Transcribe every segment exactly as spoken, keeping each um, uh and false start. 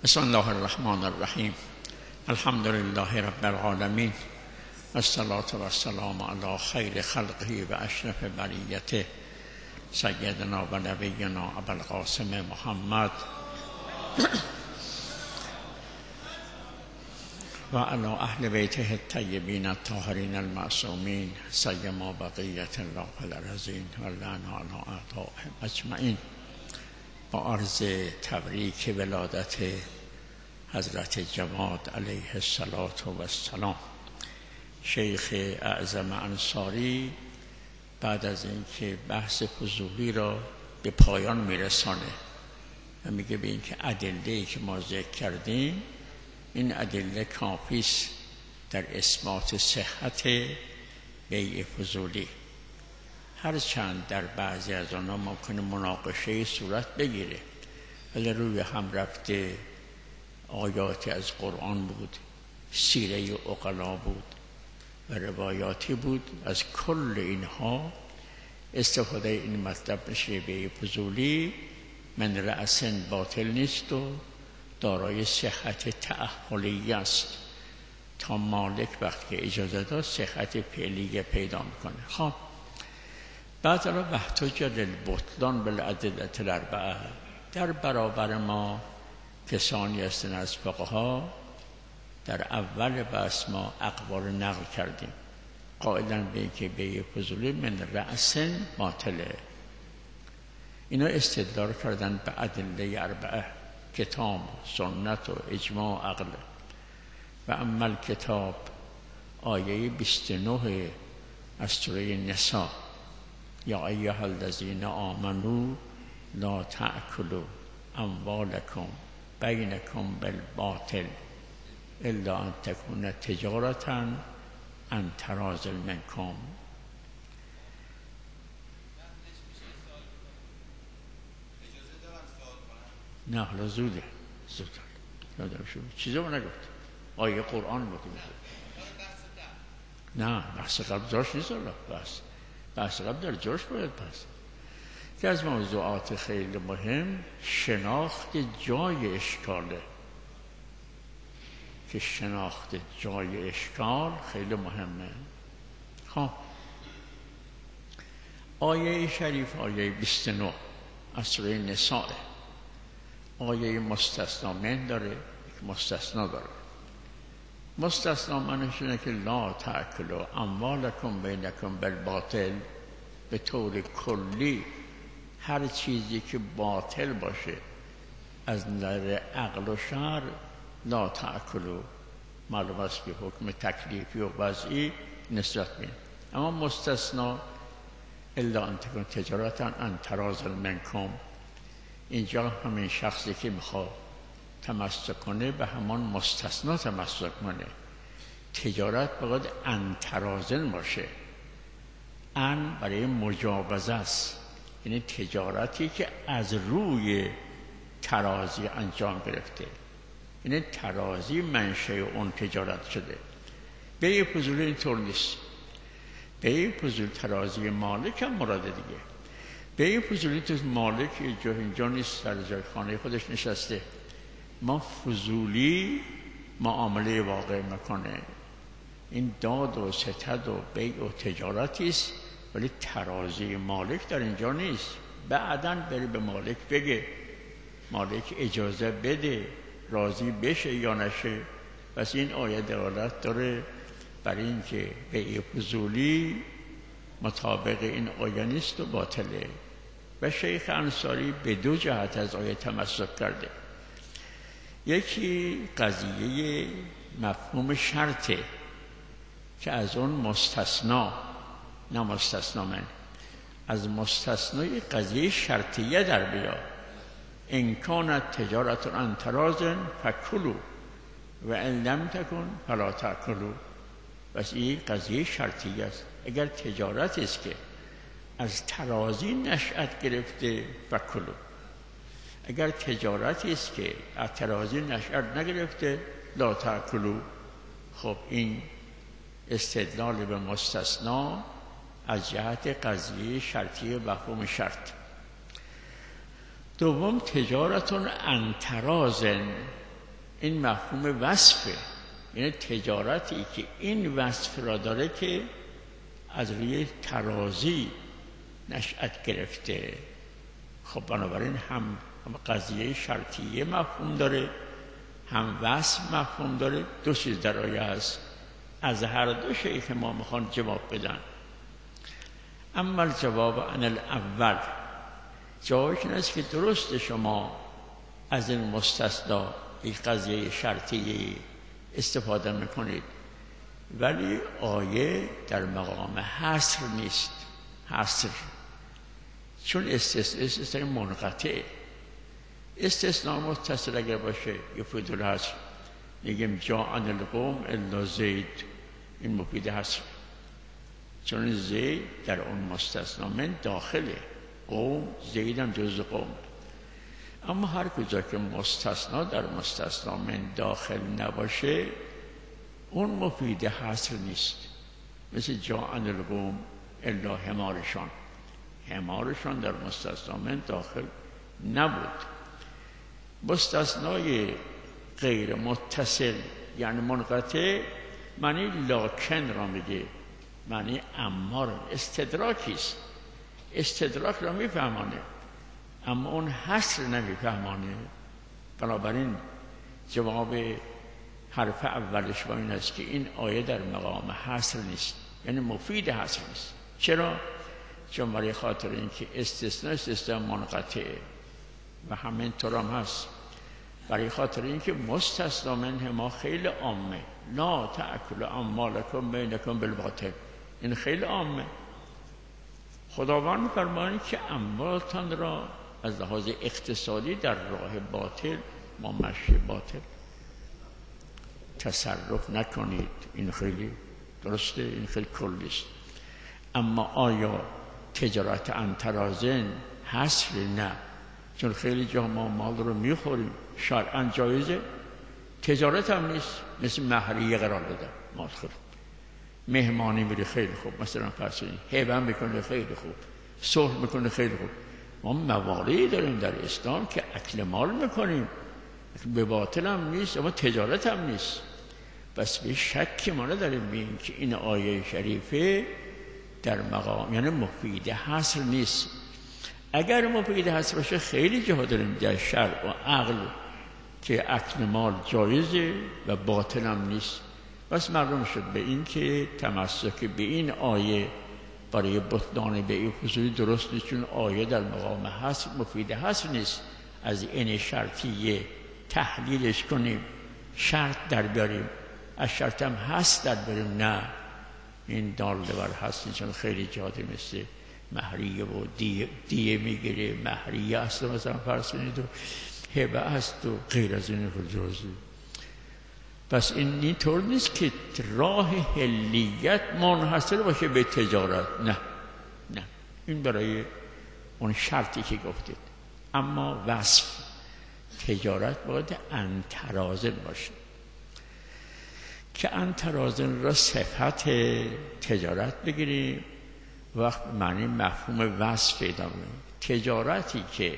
بسم الله الرحمن الرحیم. الحمد لله رب العالمین، الصلاة و السلام علی خیر خلقه و اشرف بریته سیدنا و نبینا ابوالقاسم محمد و علی اهل بیته الطیبین الطاهرین المعصومین سیما بقیت الله فی الارضین و لعنا علی اعدائهم اجمعین. با عرض تبریک ولادت حضرت جواد علیه السلام، شیخ اعظم انصاری بعد از اینکه بحث فضولی را به پایان میرسانه و میگه به اینکه ادله‌ای که ما ذکر کردیم این ادله کافی است در اثبات صحت بیع فضولی، هرچند در بعضی از آنها ممکنه مناقشه صورت بگیره، ولی روی هم رفته آیاتی از قرآن بود، سیره عقلا بود و روایاتی بود. از کل اینها استفاده این مطلب میشه بیع فضولی من رأس باطل نیست و دارای صحت تأهلی است تا مالک وقتی اجازه داد صحت فعلی پیدا میکنه. خب بعد را وحتج للبطلان بالادله الاربعه، در برابر ما کسانی هستند از فقها در اول بحث ما اقوال نقل کردیم قائلا به اینکه بیع فضولی من رأس باطله. اینا استدلال کردن به ادله اربعه، کتاب، سنت و اجماع عقل. و اما کتاب آیه بیست و نه از سوره نساء، یا ایها الذین آمنوا لا تأکلوا اموالکم بینکم بالباطل الا ان تکون تجارة عن تراض منکم. نه حالا زوده زود یادم شد چیزی رو نگفت، آیه قرآن بود. نه بحث قبل جاش نیست، بحث بحث قبل در جاش باید بحث. که از موضوعات خیلی مهم شناخت جای اشکاله، که شناخت جای اشکال خیلی مهمه. خب آیه شریف آیه بیست و نه از سوره نساء، آیه مستثنا من داره، یک مستثنا داره. مستثنا منش اینه که لا تأکلوا اموالکم بینکم بالباطل، به طور کلی هر چیزی که باطل باشه از نظر عقل و شرع لا تأکلوا، معلوم است که حکم تکلیفی و وضعی نسبت بین. اما مستثنا الا ان تکون تجارة عن تراض منکم، اینجا همین شخصی که میخواد تمسک کنه به همان مستثنا تمسک کنه. تجارت باید عن تراض باشه، عن برای مجاوزه است، یعنی تجارتی که از روی ترازی انجام گرفته، یعنی ترازی منشأ اون تجارت شده. بیع فضولی اینطور نیست. بیع فضولی ترازی مالک هم مراد دیگه. بیع فضولی تو مالک جا اینجا نیست، در جای خانه خودش نشسته. ما فضولی معامله واقع میکنه، این داد و ستد و بیع و تجارتی است، ولی ترازی مالک در اینجا نیست. بعداً بری به مالک بگه، مالک اجازه بده، راضی بشه یا نشه. پس این آیه دلالت داره بر این که بیع فضولی مطابق این آیه نیست و باطله. و شیخ انصاری به دو جهت از آیه تمسک کرده. یکی قضیه مفهوم شرطه که از اون مستثنا، نه مستثنا من، از مستثنای قضیه شرطیه در بیا. ان کانت تجارت عن تراض فکلوا و ان لم تکن فلا تأکلوا. بس این قضیه شرطیه است. اگر تجارتی است که از ترازی نشأت گرفته فکلوا، اگر تجارتی است که از ترازی نشأت نگرفته لا تأکلوا. خب این استدلال به مستثنا از جهت قضیه شرطی و مفهوم شرط. دوم تجارتون عن تراض، این مفهوم وصفه، یعنی تجارتی که این وصف را داره که از روی ترازی نشأت گرفته. خب بنابراین هم قضیه شرطیه مفهوم داره، هم وصف مفهوم داره. دو چیز در آیه هست، از هر دو شیخ ما میخوان جواب بدن. اما الجواب عن الاول، جوابش این است که درست شما از این مستثنا یک قضیه شرطیه استفاده میکنید، ولی آیه در مقام حصر نیست. حصر چون استثناء استثناء منقطع، استثناء متصل اگر باشه یفید الحصر، میگیم جاء القوم الا زید، این مفید حصر، چون زید در اون مستثنا من داخله، قوم زید هم جز قوم. اما هر کجا که مستثنا در مستثنا من داخل نباشه اون مفید حصر نیست. مثل جاء القوم الا حمارشان، حمارشان در مستثنا من داخل نبود. مستثنای غیر متصل یعنی منقطع معنی لاکن را میگه، معنی اما را، استدراکیست، استدراک را میفهمانه اما اون حصر نمیفهمانه. بنابراین جواب حرف اولش با این است که این آیه در مقام حصر نیست، یعنی مفید حصر نیست. چرا؟ چون برای خاطر اینکه استثناء استثناء منقطعه و همینطور هم هست. برای خاطر اینکه مستثنا منه ما خیلی عامه، لا تأکلوا اموالکم بینکم بالباطل، این خیلی عامه. خداوند می‌فرماید که اموالتان را از لحاظ اقتصادی در راه باطل، ما مشی باطل تصرف نکنید. این خیلی درسته، این خیلی کلیست. اما آیا تجارت عن ترازن حصر؟ نه، چون خیلی جا ما مال رو میخوریم، شرعاً جایزه، تجارت هم نیست. مثل مهریه قرار دادن، مال خوریم، مهمانی میره خیلی خوب، مثلا فرسونی هیبن بکنه خیلی خوب، صلح میکنه خیلی خوب. ما مواردی داریم در اسلام که اکل مال میکنیم، به باطل هم نیست اما تجارت هم نیست. بس به شک ما نداریم بین که این آیه شریفه در مقام یعنی مفید حصر نیست. اگر مفید حصر باشه خیلی جاها داریم در شرع و عقل که اکل مال جایزه و باطل هم نیست. بس معلوم شد به این که تمسک به این آیه برای بطلان به این حضوری درست نیست، چون آیه در مقام حصر مفید حصر نیست. از این شرطیه تحلیلش کنیم، شرط در بیاریم، از شرط هم هست در بریم، نه این دالده بر هستی، چون خیلی جاده مثل مهریه و دیه, دیه میگیره، مهریه هست مثلا فرض کنید و هبه هست و غیر از این فرجازی. پس این اینطور نیست که راه حلیت منحصر باشه به تجارت، نه نه، این برای اون شرطی که گفتید. اما وصف تجارت باید انترازن باشه که انترازن را صفت تجارت بگیریم، وقت معنی مفهوم وصف پیدا کنیم. تجارتی که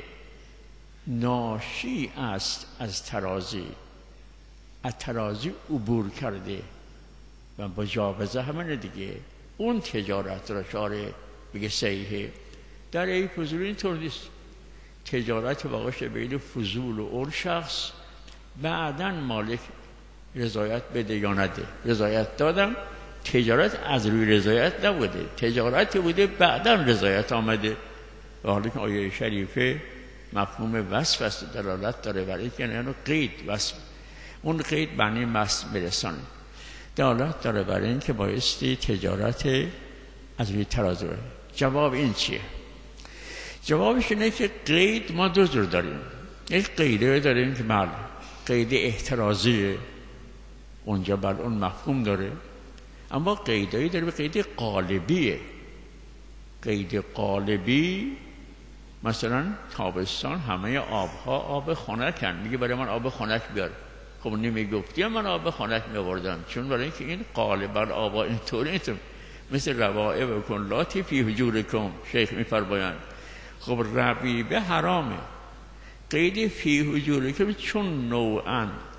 ناشی است از ترازی، از ترازی عبور کرده و مجاوزه همینه دیگه، اون تجارت را شاره بگه صحیحه. در این فضول اینطور نیست. تجارت واقعش بین فضول و اون شخص بعداً مالک رضایت بده یا نده. رضایت دادم، تجارت از روی رضایت نبوده، تجارتی بوده بعداً رضایت آمده. و حالا که آیه شریفه مفهوم وصف است، دلالت داره برای که یعنی قید وصف، اون قید معنی مصر برسانه، دلالت داره برای این که بایستی تجارت از روی ترازو. جواب این چیه؟ جوابش اینه که قید ما دو جور داریم. یک قیده داریم که مال قید احترازیه، اونجا بر اون مفهوم داره. اما قیدایی داریم قید قالبیه. قید قالبی مثلا تابستان همه آبها آب خنکن، میگه برای من آب خنک بیار. خب نمیگفتی من آب خنک میآوردم، چون برای اینکه این غالبا آبا اینطوری نیست. مثل روائب و کنلاتی فی حجورکم، شیخ میفرمایند. خب ربیبه حرامه. قید فی حجورکم چون نوعا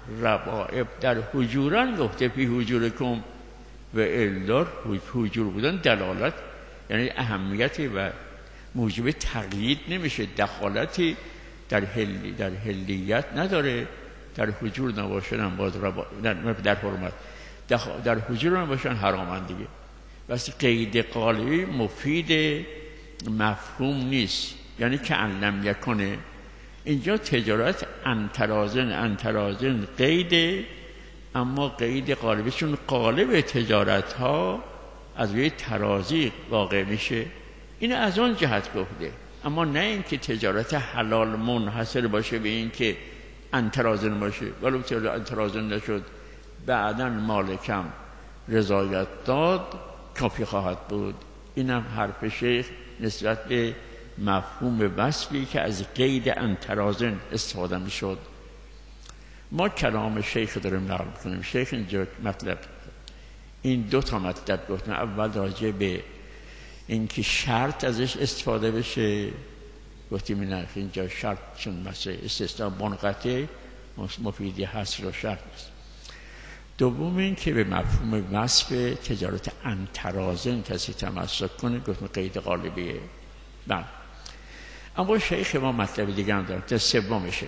ربائب در حجوران گفته فی حجورکم و الدار حجور بودن دلالت یعنی اهمیتی و موجب تقیید نمیشه، دخالتی در هلی در هلیت نداره. در حجور نباشن هم باز ربا در, در حرمت در حجور نباشن حرامن دیگه. واسه قید قالبی مفید مفهوم نیست، یعنی که علم یکنه. اینجا تجارت انترازن انترازن قیده، اما قید قالبی چون قالب تجارت ها از روی ترازی واقع میشه، این از اون جهت گفته. اما نه اینکه تجارت حلال منحصر باشه به این که انترازن باشه. ولو تجارت انترازن نشد بعداً مالکم رضایت داد کافی خواهد بود. اینم حرف شیخ نسبت به مفهوم وصفی که از قید انترازن استفاده می شد. ما کلام شیخ داریم نقل کنیم. شیخ اینجا مطلب این دو تا مطلب گفتن. اول راجع به اینکه شرط ازش استفاده بشه، گفتیم نه اینجا شرط چون مثل استثناء منقطع مفیدی حصر و شرط نیست. دوم این که به مفهوم وصف تجارت انترازن کسی تمسک کنه، گفتیم قید قالبیه. بله، اما شیخ ما مطلب دیگه هم دارم. تا سوم شیخ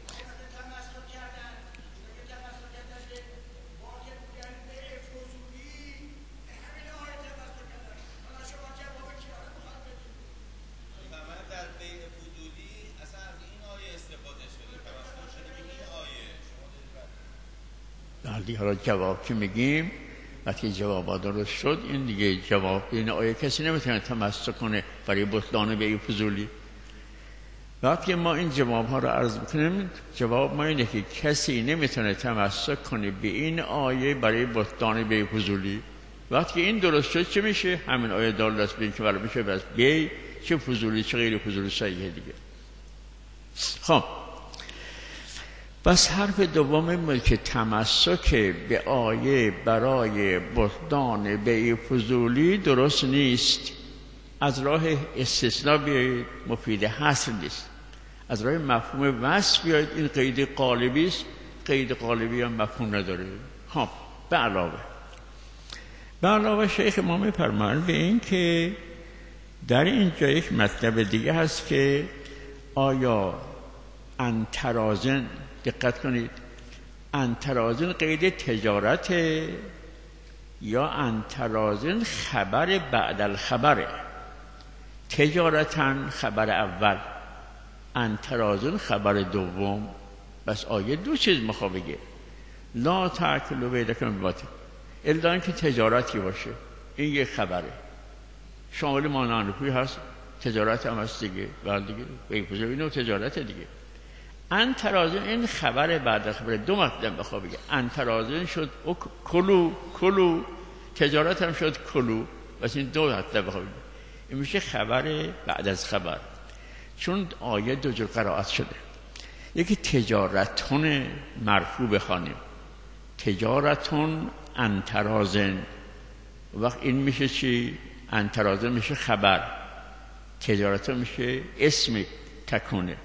حالا جواب که میگیم وقتی جواب درست شد این دیگه جواب این آیه کسی نمیتونه تمسک کنه برای بطلان بیع فضولی. وقتی ما این جواب ها رو عرض بکنیم جواب ما اینه که کسی نمیتونه تمسک کنه به این آیه برای بطلان بیع فضولی. وقتی این درست شد چه میشه؟ همین آیه دالت به این که برای میشه بس بیع چه فضولی چه غیر فضولی صحیحه دیگه. خب بس حرف دوم که تمسک به آیه برای بطلان بیع فضولی درست نیست. از راه استثناء بیایید مفید حصر نیست. از راه مفهوم وصف بیایید این قید قالبی است. قید قالبی هم مفهوم نداره. خب به علاوه به علاوه شیخ ما می‌فرمایند به این که در اینجا یک مطلب دیگه هست که آیا انترازن، دقت کنید، انترازن قید تجارت یا انترازن خبر بعد الخبره؟ تجارتن خبر اول، انترازن خبر دوم. بس آیه دو چیز میخواد بگه، لا تأکلوا بیعکم بالباطل، الا اینکه تجارتی باشه. این یک خبره شامل مانع‌النکوحی هست، تجارت هم هست دیگه. بعد دیگه بیع فضولی اینو تجارت دیگه. انترازن این خبر بعد خبر دو مطلب بخواه بگه. انترازن شد کلو کلو، تجارت هم شد کلو. بس این دو مطلب بخواه بگه. این میشه خبر بعد از خبر، چون آیه دو جور قرائت شده. یکی تجارتون مرفوع بخوانیم، تجارتون انترازن. وقت این میشه چی؟ انترازن میشه خبر، تجارتون میشه اسم تکونه.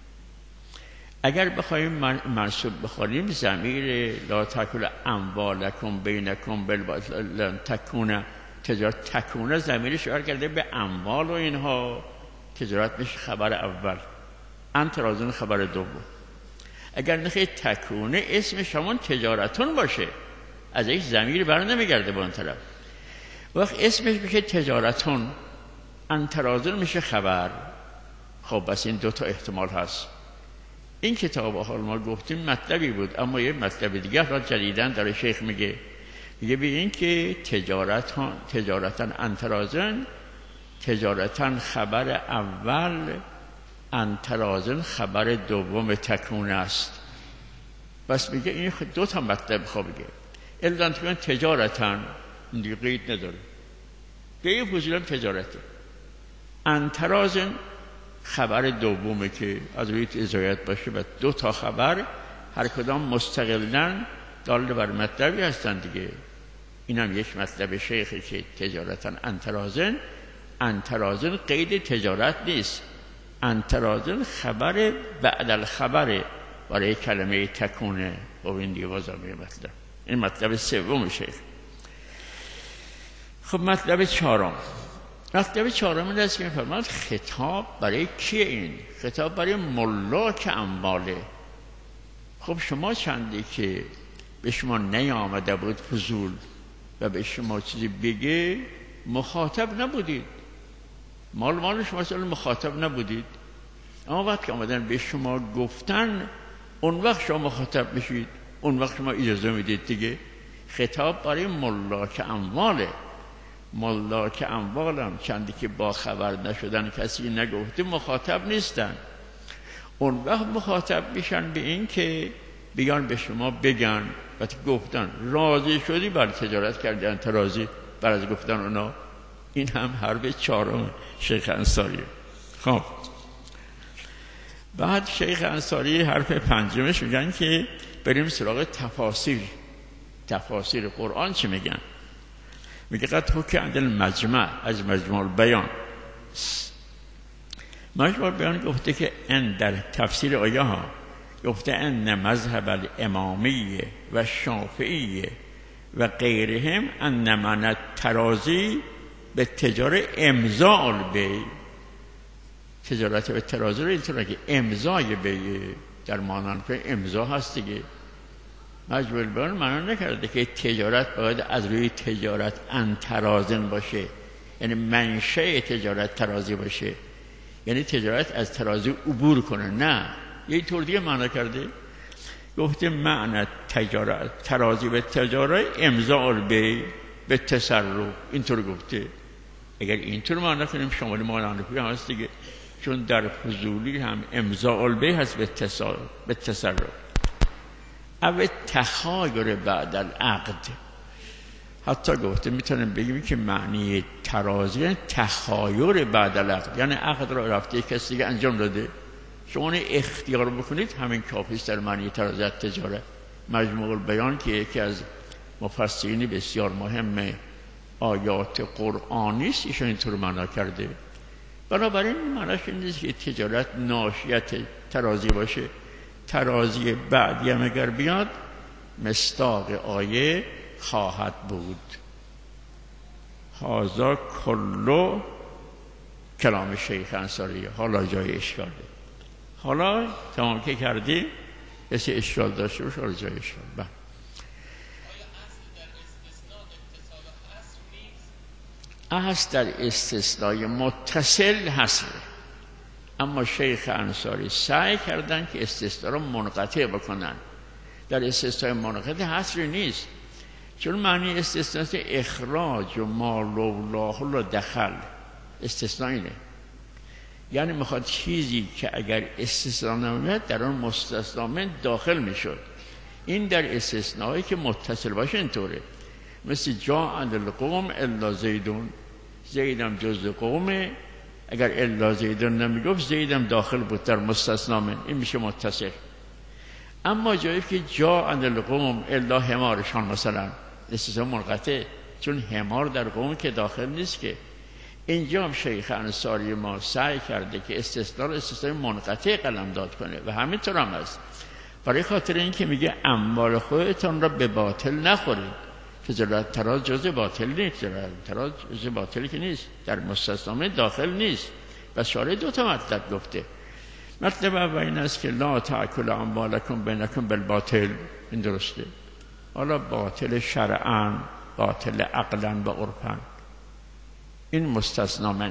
اگر بخوایم منصوب بخوانیم ضمیر لا تأکلوا اموالکم بینکم بالباطل تکونه، تجارت تکونه ضمیرش اشاره کرده به اموال و اینها. تجارت میشه خبر اول، انترازن خبر دوم. اگر نخواهی تکونه اسم شما تجارتون باشه، از یک ضمیر بر نمیگرده به اون طرف. وقت اسمش میشه تجارتون، انترازن میشه خبر. خب بس این دو تا احتمال هست. این کتاب حال ما گفتیم مطلبی بود، اما یه مطلب دیگه را جدیدن داره شیخ میگه. میگه به این که تجارت تجارتن انترازن، تجارتن خبر اول، انترازن خبر دوم تکونه است. بس میگه این دو تا مطلب خواه بگه. الا انترازن تجارتن این دیگه قید نداره. بیع فضولی تجارته. انترازن خبر دومه که از روی ازایت باشه و دو تا خبر هر کدام مستقلاً دال بر مطلبی هستن دیگه. این هم یک مطلب شیخی که تجارتن انترازن، انترازن قید تجارت نیست، انترازن خبر بعد الخبره. برای کلمه تکونه. و این دیگه بازم یه مطلب. این مطلب سوم شیخ. خب مطلب چهارم، مطلب چهارم این است که می‌فرماید خطاب برای کیه؟ این خطاب برای ملاک امواله. خب شما چندی که به شما نیامده بود فضول و به شما چیزی بگه مخاطب نبودید، مال مال شما اصلا مخاطب نبودید، اما وقتی آمدن به شما گفتن اون وقت شما مخاطب بشید، اون وقت شما اجازه میدید دیگه. خطاب برای ملاک امواله. ملاک اموالم چندی که با خبر نشدن، کسی نگفته، مخاطب نیستن. اون وقت مخاطب میشن به این که بیان به شما بگن و گفتن راضی شدی بر تجارت کردن، ترازی بر از گفتن اونا. این هم حرف چهارم شیخ انصاری. خب بعد شیخ انصاری حرف پنجمش میگن که بریم سراغ تفاسیر. تفاسیر قرآن چی میگن؟ میگه قد حکم عند المجمع، از مجموع البیان. مجموع البیان گفته که ان در تفسیر آیه ها گفته ان مذهب الامامیه و شافعیه و غیرهم ان من ترازی به تجار امضاء البیع. تجارت به ترازی رو اینطوره که امضای بیع در مانند امضا هست دیگه. مجموع البیان معنا نکرده که تجارت باید از روی تجارت ان ترازن باشه، یعنی منشأ تجارت ترازی باشه، یعنی تجارت از ترازی عبور کنه. نه، یه طور دیگه معنا کرده. گفته معنی تجارت ترازی به تجارت امضاء البیع به تصرف، اینطور گفته. اگر اینطور معنا کنیم شامل مانندی هست دیگه، چون در فضولی هم امضاء البیع هست به تصرف، به تصرف. او تخایر بعد العقد. حتی گفته میتونیم بگیم که معنی ترازی تخایر بعد العقد، یعنی عقد را رفته کسی دیگه انجام داده، شما اختیار بکنید، همین کافی است در معنی ترازی تجارت. مجموع البیان که یکی از مفسرین بسیار مهم آیات قرآنی است، ایشون اینطور معنا کرده. بنابراین معناش این نیست که تجارت ناشیت ترازی باشه. ترازی بعدی هم اگر بیاد مصداق آیه خواهد بود. هازا کلو کلام شیخ انصاری. حالا جای اشکاله. حالا تمام که کردیم کسی اشکال داشته باشه حالا جای اشکال. بله. اصل در استثنای متصل هست، اما شیخ انصاری سعی کردن که استثنا رو منقطع بکنن. در استثنای منقطع حصری نیست، چون معنی استثنا اخراج و ما لولا دخل. استثنا اینه، یعنی میخواد چیزی که اگر استثنا نمیاد در اون مستثنا من داخل میشد. این در استثنایی که متصل باشه اینطوره، مثل جا عند القوم الا زیدون. زیدم جز قومه، اگر الا زیدون نمیگفت زیدم داخل بود در مستثنا من، این میشه متصل. اما جایی که جا عند القوم الا حمارشان مثلا استثنا منقطع، چون حمار در قوم که داخل نیست که. اینجا هم شیخ انصاری ما سعی کرده که استثنا رو استثنای منقطع قلمداد کنه و همینطور هم است. برای خاطر این که میگه اموال خودتان را به باطل نخورید. تجارت تراز جز باطل نیست، تجارت تراز جز باطلی که نیست، در مستثنا داخل نیست. بس شارع دو تا مطلب گفته. مطلب اول این است که لا تأکل اموالکم بینکم بالباطل. این درسته. حالا باطل شرعاً، باطل عقلاً و عرفاً، این مستثنا منه.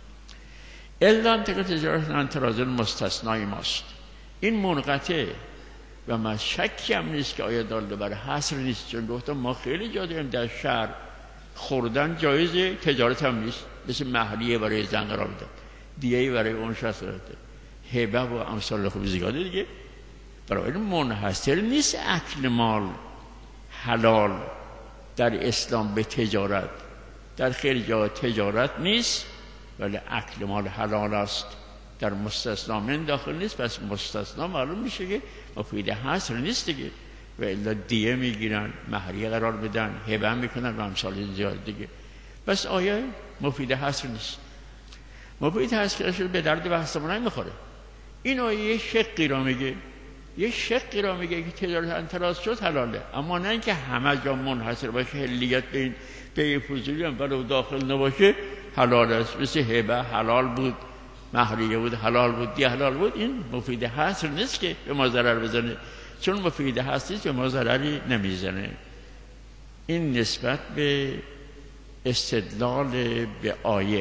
الا انت که تجارت ان تراز مستثنای ماست، این منقطع و من شکی هم نیست که آیا داله بر حصر نیست، چون گفتم ما خیلی جا داریم در شهر خوردن جایزه، تجارت هم نیست، مثل مهریه برای زن قرار داد، دیگه برای اون شخص قرار داد، هبه و امثال خوب زیاده دیگه. برای این منحصر نیست اکل مال حلال در اسلام به تجارت. در خیلی جا تجارت نیست ولی اکل مال حلال است، در مستثنا من داخل نیست. پس مستثنا معلوم میشه که مفید حصر نیست دیگه، و الا دیه میگیرن، مهریه قرار بدن، هبه میکنن و امثال زیاد دیگه. پس آیه مفید حصر نیست. مفید حصر به درد بحثمون نمیخوره. این آیه شقی را میگه، یه شقی را میگه که تجارت انتراز شد حلاله، اما نه اینکه همه جا منحصر باشه، حلیت به این به فضولی هم برای داخل نباشه حلال است. مثل هبه حلال بود، مهریه بود حلال بود، دی حلال بود. این مفید حصر نیست که به ما ضرر بزنه، چون مفید حصر نیست به ما ضرری نمیزنه. این نسبت به استدلال به آیه.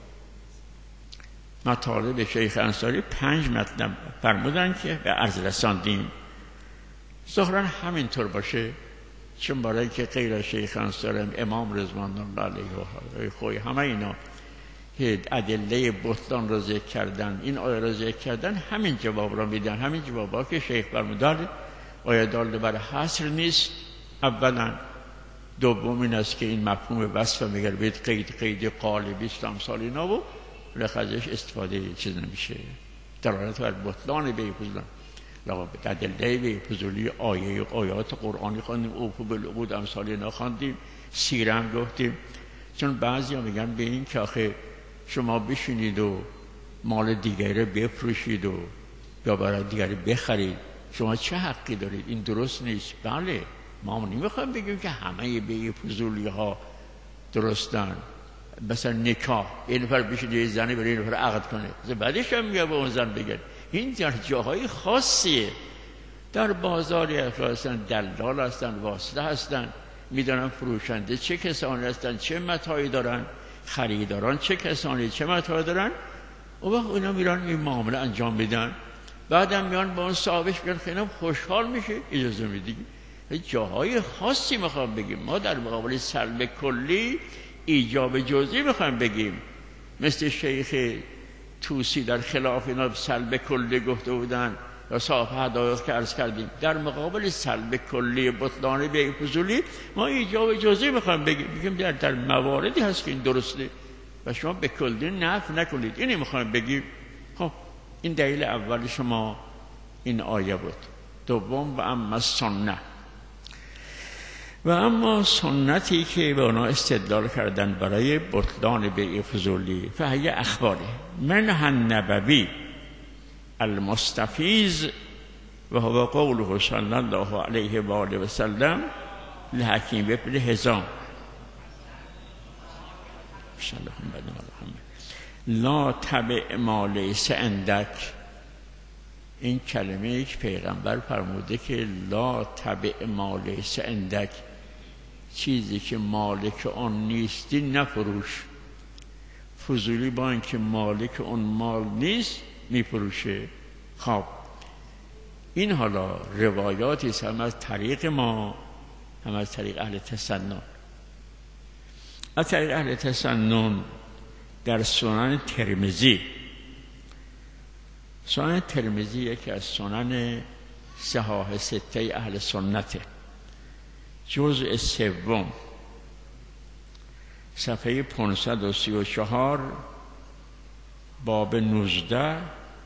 مطالب شیخ انصاری پنج مطلب فرمودن که به عرض رساندیم. ظاهرا همینطور باشه، چون برای که غیر از شیخ انصاری امام رضوان الله علیه و خوی همه اینا که ادله بطلان را ذکر کردن، این آیه را ذکر کردن، همین جواب را میدن. همین جوابا که شیخ فرمودن آیه دال بر حصر نیست اولا، دوم این است که این مفهوم وصف میگر بید قید قید قالبی است امثال اینا و لخذش استفاده چیز نمیشه، دلالت بر بطلان به فضولان. لابد ادله به فضولی آیه آیات قرآنی خواندیم، اوفو بالعقود امثال اینا خواندیم، سیره هم گفتیم. چون بعضی ها میگن به این که آخه شما بشینید و مال دیگری بفروشید و یا برای دیگری بخرید، شما چه حقی دارید؟ این درست نیست. بله، ما نمیخوایم بگیم که همه به فضولی ها درستن. مثلا نکاح، یه نفر بشید یه زنی برای یه نفر عقد کنه، بعدش هم میگه به اون زن بگن. این در جاهای خاصیه. در بازاری هستن، دلال هستن، واسطه هستن، میدونن فروشنده چه کسانی هستن، چه متاعی دارن، خریداران چه کسانی چه متاعی دارن. و وقت اونا میرن این معامله انجام میدن، بعدم میان با اون صاحبش میگن خیلی خوشحال میشه، اجازه میدی. جاهای خاصی میخوام بگیم. ما در مقابل سلب کلی ایجاب جزئی میخوام بگیم. مثل شیخ توسی در خلاف اینا سلب کلی گفته بودن یا صاحب حدایق که عرض کردیم، در مقابل سلب کلی بطلان به فضولی ما ایجاب جزئی میخوام بگیم. بگیم در در مواردی هست که این درسته و شما به کلی نفی نکنید، اینی میخوام بگیم. خب این دلیل اول شما این آیه بود. دوم و اما سنت، و اما سنتی که به اونا استدلال کردن برای بطلان بیع فضولی، فهی اخباره منها النبوی المستفیض و هو قوله صلی الله علیه و آله و سلم لحکیم ابن حزام لا تبع ما لیس عندک. این کلمه یک پیغمبر فرموده که لا تبع ما لیس عندک، چیزی که مالک آن نیستی نفروش. فضولی با اینکه مالک اون مال نیست میفروشه. خب این حالا روایاتی است، هم از طریق ما هم از طریق اهل تسنن. از طریق اهل تسنن در سنن ترمذی، سنن ترمذی یکی از سنن صحاح سته اهل سنته، جزء سوم صفحه پانصد و سی و چهار باب نوزده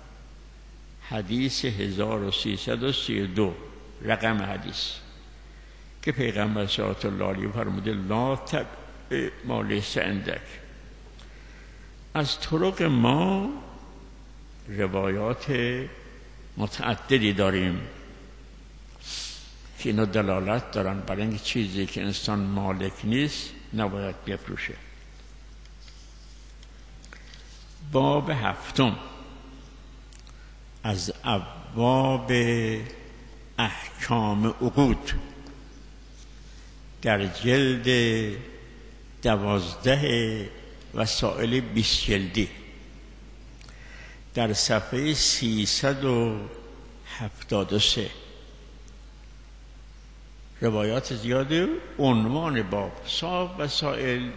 حدیث هزار و سیصد و سی و دو رقم حدیث که پیغمبر صلی الله علیه و فرموده لا تبع ما لیس عندک. از طرق ما روایات متعددی داریم که اینا دلالت دارن برای اینکه چیزی که انسان مالک نیست نباید بفروشه. باب هفتم از ابواب احکام عقود در جلد دوازده وسائل بیست جلدی در صفحه سیصد و هفتاد و سه روایات زیاده. عنوان باب صاحب وسائل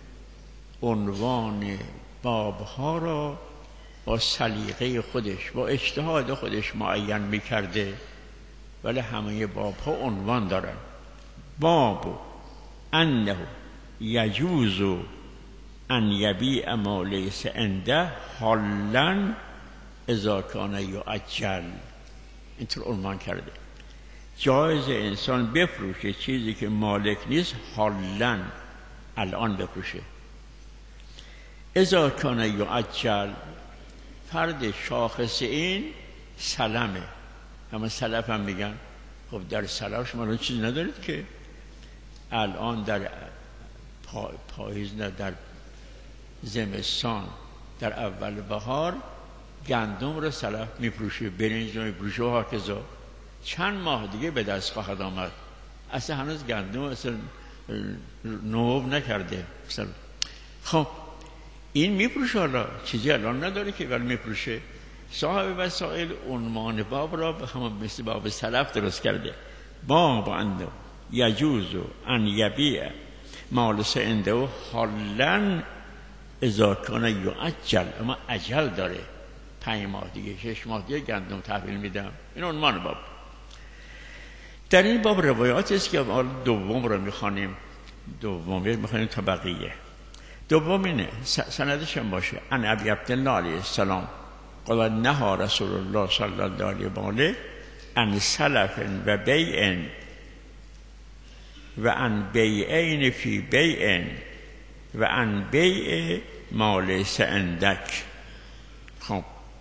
عنوان باب ها را با سلیقه خودش با اجتهاد خودش معین میکرده، ولی همه باب ها عنوان دارن. باب انه یجوز ان یبیع ما لیس عنده حالا اذا کان یعجل. اینطور عنوان کرده جایز انسان بفروشه چیزی که مالک نیست حالا الان بفروشه. اذا کان یعجل، فرد شاخص این سلمه، همه سلف هم میگن. خب در سلف شما الان چیزی ندارید که الان در پا... پاییز نه در زمستان در اول بهار گندم رو سلف میپروشه، برنج رو میپروشه و هاکذا. چند ماه دیگه به دست خواهد آمد. اصلا هنوز گندم اصلا نوب نکرده مثلا. خب این میپروشه، حالا چیزی الان نداره که ولی میپروشه. صاحب وسائل عنوان باب را هم مثل باب سلف درست کرده. باب انده یجوز ان یبیع مالس انده حالا اذا کان یعجل، اما عجل داره، پنج ماه دیگه شش ماه دیگه گندم تحویل میدم. این عنوان باب. در این باب روایات است که دوم رو میخوانیم، دومی میخوانیم تا بقیه. دوم اینه سندش هم باشه. ان ابی عبدالله علیه السلام قال نهى رسول الله صلی الله علیه و آله ان سلف و بیع و ان بیعین فی بیع و ان بیع ما لیس عندک. خب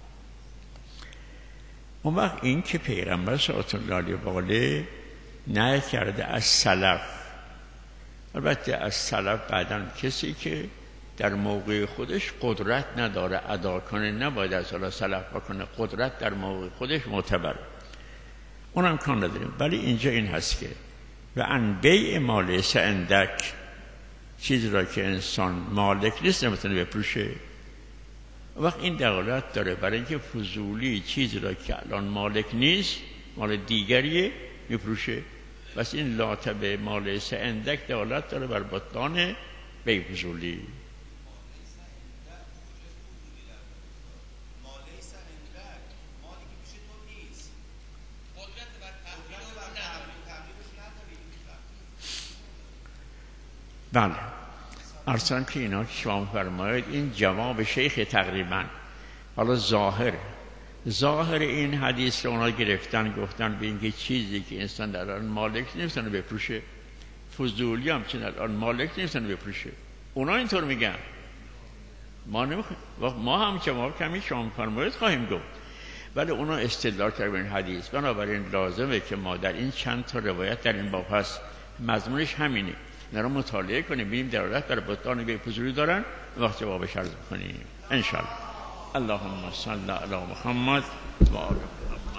اون وقت این که پیغمبر صلی الله علیه و آله نهی کرده از سلف، البته از سلف بعداً کسی که در موقع خودش قدرت نداره ادا کنه نباید از حالا سلف بکنه، قدرت در موقع خودش معتبر، اونم کار نداریم. ولی اینجا این هست که و ان بیع ما لیس عندک، چیزی را که انسان مالک نیست نمیتونه بفروشه. وقت این دلالت داره برای اینکه فضولی چیزی را که الان مالک نیست مال دیگریه میفروشه. بس این لا تبع ما لیس عندک دلالت داره بر بطلان بیع فضولی. بله ارسان که اینا که شما فرمایید این جواب شیخ تقریبا. حالا ظاهر ظاهر این حدیث رو اونا گرفتن گفتن به اینکه چیزی که انسان در آن مالک نمیتونه بفروشه، فضولی هم چون الان مالک نمیتونه بفروشه، اونا اینطور میگن. ما نمیخوایم، ما هم جواب کمی شما فرمایید خواهیم گفت، ولی اونا استدلال کردن این حدیث. بنابراین لازمه که ما در این چند تا روایت در این باب هست مضمونش همینه، اینا رو مطالعه کنیم ببینیم دلالت بر بطلان بیع فضولی دارن، وقت جوابش عرض کنیم ان شاء الله. اللهم صل علی محمد و آل محمد.